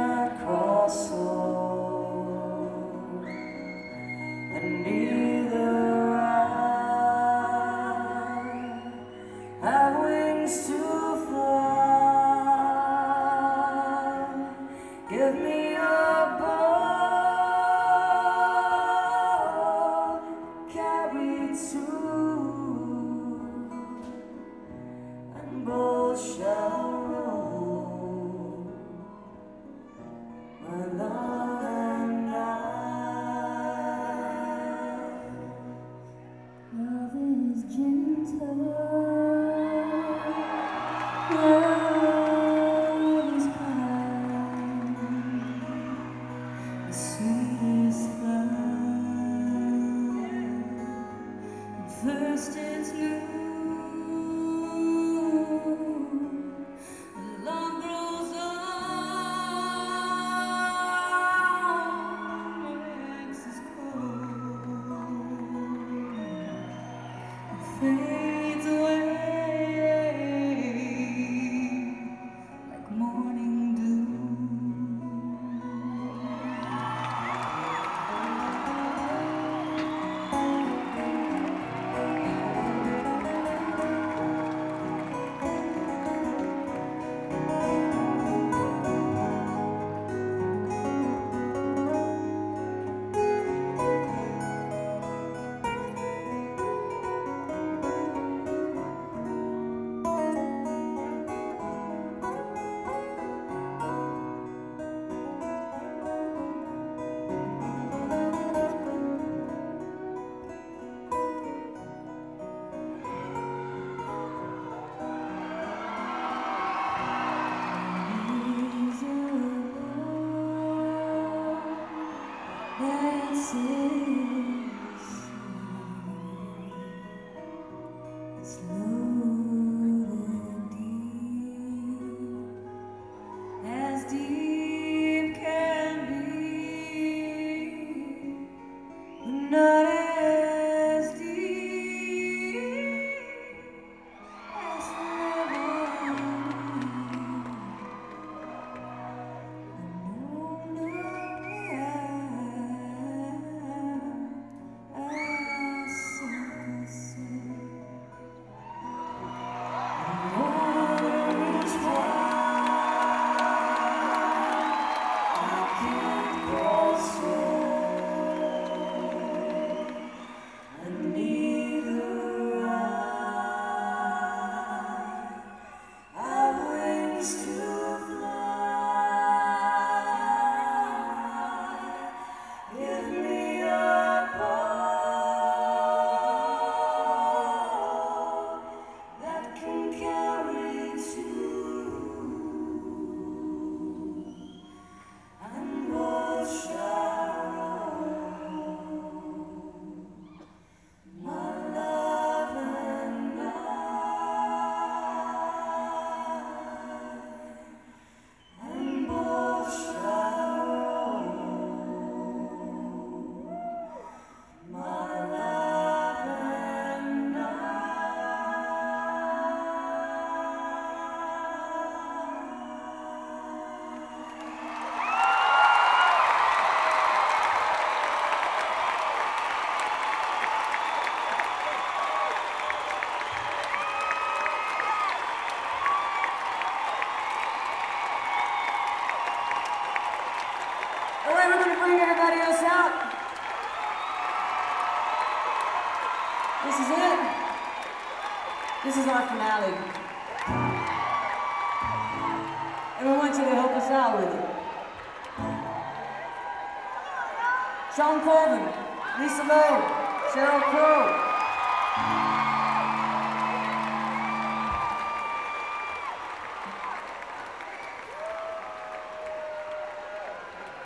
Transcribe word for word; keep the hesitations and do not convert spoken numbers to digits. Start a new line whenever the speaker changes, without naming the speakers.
cannot cross over, and neither I have wings to fly. Give me a boat, carry two, and both shall roll. My love and I. Love is gentle. Love is kind. The sweetest love. At first it's new. Love grows on, makes us cold, fades away like morning dew. That's it's loaded deep, as deep can be, but not as deep as heaven. All right, we're going to bring everybody else out. This is it. This is our finale. And we want you to help us out with it. Sean Colvin, Lisa Lowe, Sheryl Crow.